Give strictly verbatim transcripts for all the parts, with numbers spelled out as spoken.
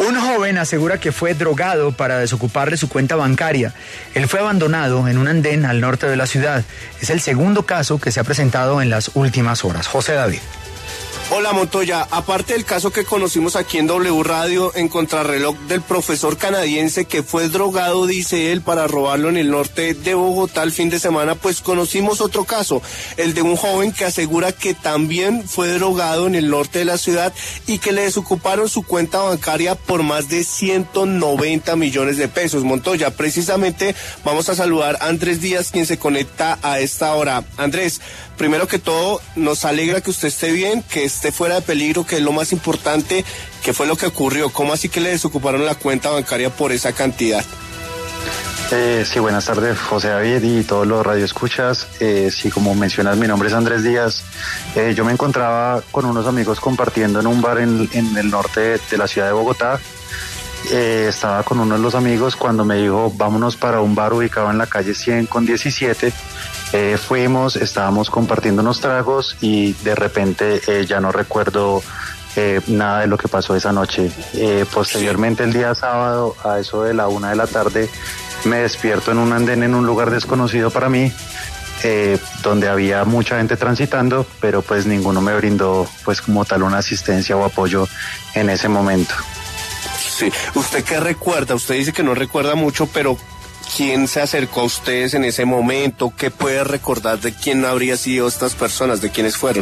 Un joven asegura que fue drogado para desocuparle su cuenta bancaria. Él fue abandonado en un andén al norte de la ciudad. Es el segundo caso que se ha presentado en las últimas horas. José David. Hola Montoya, aparte del caso que conocimos aquí en W Radio en contrarreloj del profesor canadiense que fue drogado, dice él, para robarlo en el norte de Bogotá el fin de semana, pues conocimos otro caso, el de un joven que asegura que también fue drogado en el norte de la ciudad y que le desocuparon su cuenta bancaria por más de ciento noventa millones de pesos. Montoya, precisamente vamos a saludar a Andrés Díaz, quien se conecta a esta hora. Andrés, primero que todo, nos alegra que usted esté bien, que esté fuera de peligro, que es lo más importante. ¿Qué fue lo que ocurrió? ¿Cómo así que le desocuparon la cuenta bancaria por esa cantidad? Eh, sí, buenas tardes, José David y todos los radioescuchas. Eh, sí, como mencionas, mi nombre es Andrés Díaz. Eh, yo me encontraba con unos amigos compartiendo en un bar en, en el norte de, de la ciudad de Bogotá. Eh, estaba con uno de los amigos cuando me dijo, vámonos para un bar ubicado en la calle cien con diecisiete. Eh, fuimos, estábamos compartiendo unos tragos y de repente eh, ya no recuerdo eh, nada de lo que pasó esa noche. Eh, posteriormente, el día sábado, a eso de la una de la tarde, me despierto en un andén en un lugar desconocido para mí, eh, donde había mucha gente transitando, pero pues ninguno me brindó pues como tal una asistencia o apoyo en ese momento. Sí, ¿usted qué recuerda? Usted dice que no recuerda mucho, pero ¿quién se acercó a ustedes en ese momento? ¿Qué puede recordar de quién habría sido estas personas, de quiénes fueron?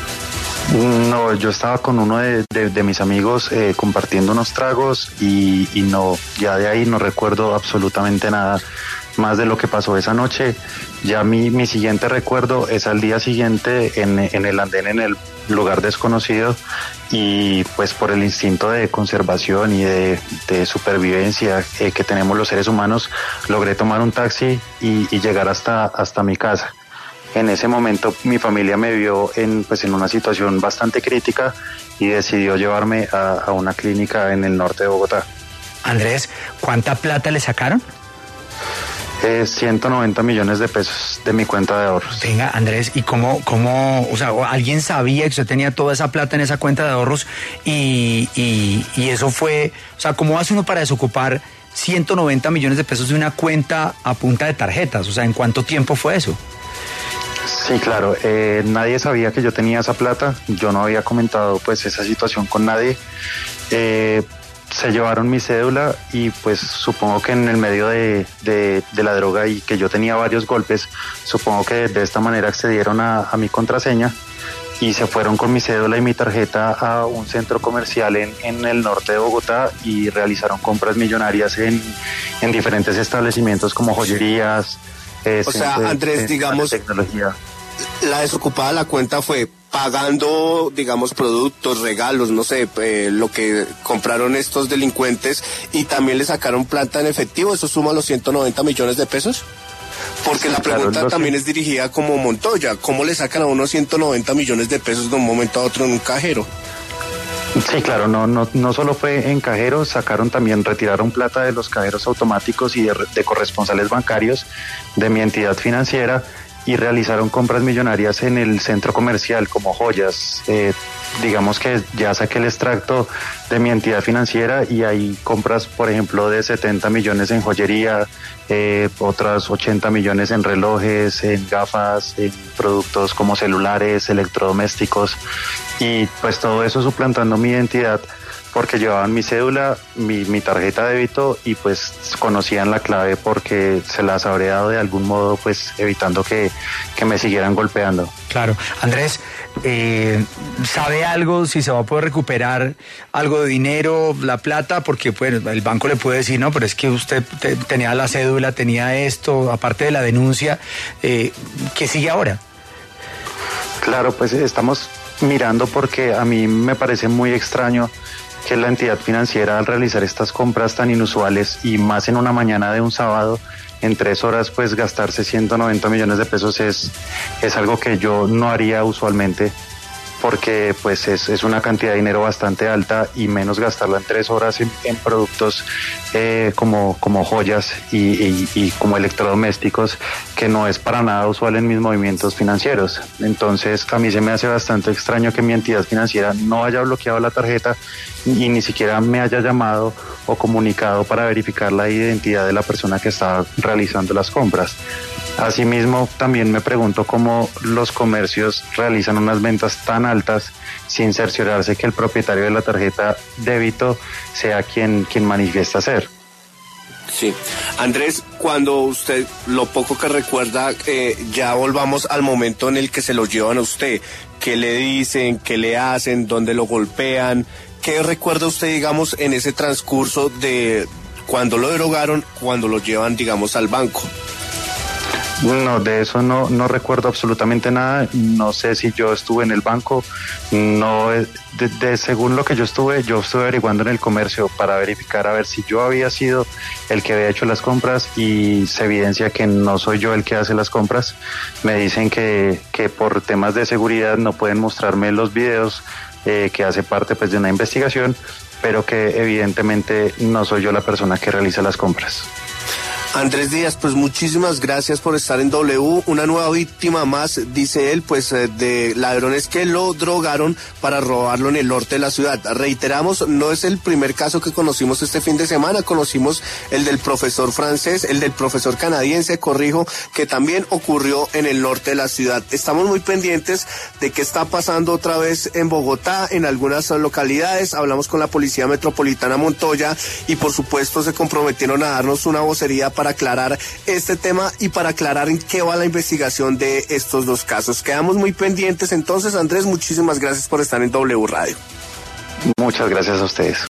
No, yo estaba con uno de, de, de mis amigos eh, compartiendo unos tragos y, y no, ya de ahí no recuerdo absolutamente nada más de lo que pasó esa noche. Ya mi, mi siguiente recuerdo es al día siguiente en, en el andén, en el lugar desconocido, y pues por el instinto de conservación y de, de supervivencia eh, que tenemos los seres humanos, logré tomar un taxi y, y llegar hasta, hasta mi casa. En ese momento mi familia me vio en, pues, en una situación bastante crítica y decidió llevarme a, a una clínica en el norte de Bogotá. Andrés, ¿cuánta plata le sacaron? Eh, ciento noventa millones de pesos de mi cuenta de ahorros. Venga, Andrés, ¿y cómo, cómo, o sea, alguien sabía que usted tenía toda esa plata en esa cuenta de ahorros y, y, y eso fue, o sea, ¿cómo hace uno para desocupar ciento noventa millones de pesos de una cuenta a punta de tarjetas? O sea, ¿en cuánto tiempo fue eso? Sí, claro, eh, nadie sabía que yo tenía esa plata, yo no había comentado pues esa situación con nadie. Eh, se llevaron mi cédula y pues supongo que en el medio de, de, de la droga y que yo tenía varios golpes, supongo que de esta manera accedieron a, a mi contraseña y se fueron con mi cédula y mi tarjeta a un centro comercial en, en el norte de Bogotá y realizaron compras millonarias en, en diferentes establecimientos como joyerías. Eh, o sea, Andrés, de, digamos, tecnología. La desocupada de la cuenta fue pagando, digamos, productos, regalos, no sé, eh, lo que compraron estos delincuentes, y también le sacaron plata en efectivo. ¿Eso suma los ciento noventa millones de pesos? Porque la pregunta claro, también que... es dirigida como Montoya. ¿Cómo le sacan a unos ciento noventa millones de pesos de un momento a otro en un cajero? Sí, claro, no, no, no solo fue en cajeros, sacaron también, retiraron plata de los cajeros automáticos y de, de corresponsales bancarios de mi entidad financiera y realizaron compras millonarias en el centro comercial como joyas. Eh, digamos que ya saqué el extracto de mi entidad financiera y hay compras, por ejemplo, de setenta millones en joyería, eh, otras ochenta millones en relojes, en gafas, en productos como celulares, electrodomésticos, y pues todo eso suplantando mi identidad porque llevaban mi cédula, mi, mi tarjeta de débito y pues conocían la clave porque se las habría dado de algún modo, pues evitando que, que me siguieran golpeando. Claro. Andrés, eh, ¿sabe algo si se va a poder recuperar algo de dinero, la plata? Porque bueno, el banco le puede decir, no, pero es que usted te, tenía la cédula, tenía esto, aparte de la denuncia, eh, ¿qué sigue ahora? Claro, pues estamos mirando porque a mí me parece muy extraño que la entidad financiera, al realizar estas compras tan inusuales y más en una mañana de un sábado, en tres horas pues gastarse ciento noventa millones de pesos es, es algo que yo no haría usualmente, porque pues es, es una cantidad de dinero bastante alta y menos gastarla en tres horas en, en productos eh, como, como joyas y, y, y como electrodomésticos, que no es para nada usual en mis movimientos financieros. Entonces a mí se me hace bastante extraño que mi entidad financiera no haya bloqueado la tarjeta y ni siquiera me haya llamado o comunicado para verificar la identidad de la persona que estaba realizando las compras. Asimismo, también me pregunto cómo los comercios realizan unas ventas tan altas sin cerciorarse que el propietario de la tarjeta débito sea quien, quien manifiesta ser. Sí. Andrés, cuando usted, lo poco que recuerda, eh, ya volvamos al momento en el que se lo llevan a usted. ¿Qué le dicen? ¿Qué le hacen? ¿Dónde lo golpean? ¿Qué recuerda usted, digamos, en ese transcurso de cuando lo drogaron, cuando lo llevan, digamos, al banco? No, de eso no, no recuerdo absolutamente nada. No sé si yo estuve en el banco. No, de, de, según lo que yo estuve, yo estuve averiguando en el comercio para verificar a ver si yo había sido el que había hecho las compras y se evidencia que no soy yo el que hace las compras. Me dicen que, que por temas de seguridad no pueden mostrarme los videos, eh, que hace parte pues de una investigación, pero que evidentemente no soy yo la persona que realiza las compras. Andrés Díaz, pues muchísimas gracias por estar en W. Una nueva víctima más, dice él, pues de ladrones que lo drogaron para robarlo en el norte de la ciudad. Reiteramos, no es el primer caso que conocimos este fin de semana, conocimos el del profesor francés, el del profesor canadiense, corrijo, que también ocurrió en el norte de la ciudad. Estamos muy pendientes de qué está pasando otra vez en Bogotá, en algunas localidades. Hablamos con la Policía Metropolitana Montoya y por supuesto se comprometieron a darnos una vocería para para aclarar este tema y para aclarar en qué va la investigación de estos dos casos. Quedamos muy pendientes entonces, Andrés, muchísimas gracias por estar en W Radio. Muchas gracias a ustedes.